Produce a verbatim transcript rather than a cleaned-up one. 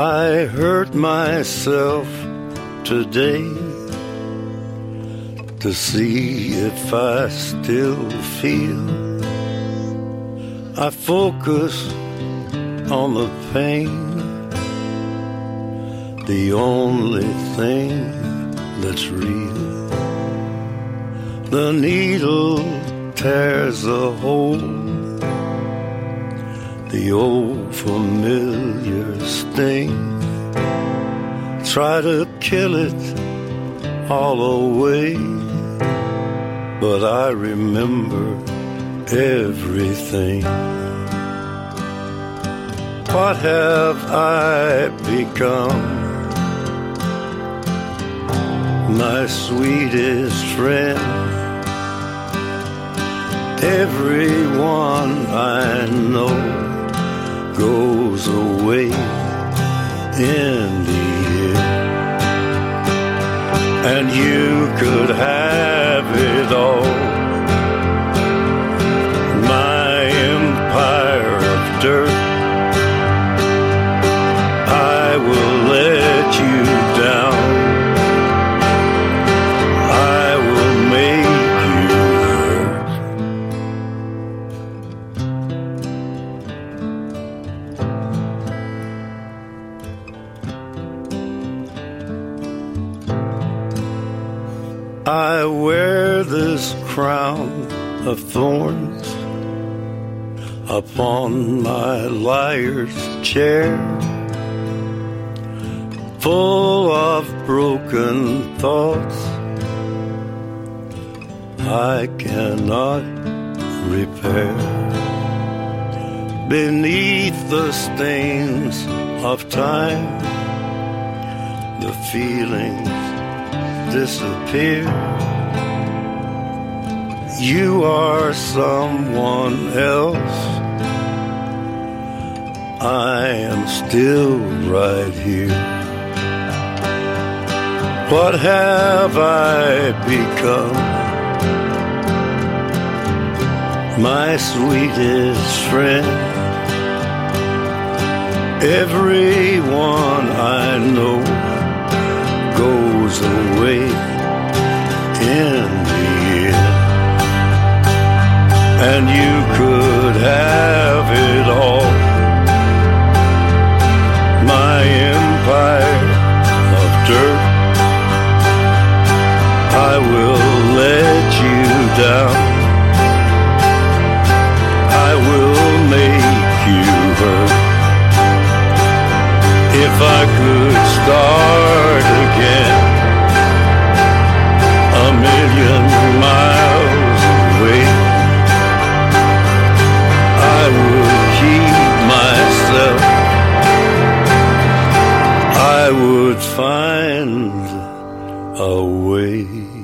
I hurt myself today to see if I still feel. I focus on the pain, the only thing that's real. The needle tears a hole, the old familiar sting. Try to kill it all away, but I remember everything. What have I become? My sweetest friend. Everyone I know goes away in the end, and you could have it all. My empire of dirt, I will let you down. I will make you hurt. I wear this crown of thorns upon my liar's chair, full of broken thoughts I cannot repair. Beneath the stains of time, the feelings disappear. You are someone else, I am still right here. What have I become? My sweetest friend. Everyone I know goes away in the end, and you could have it all. My empire of dirt, I will let you down. I will make you hurt. If I could start again, a million miles away, I would keep myself. I would find a way.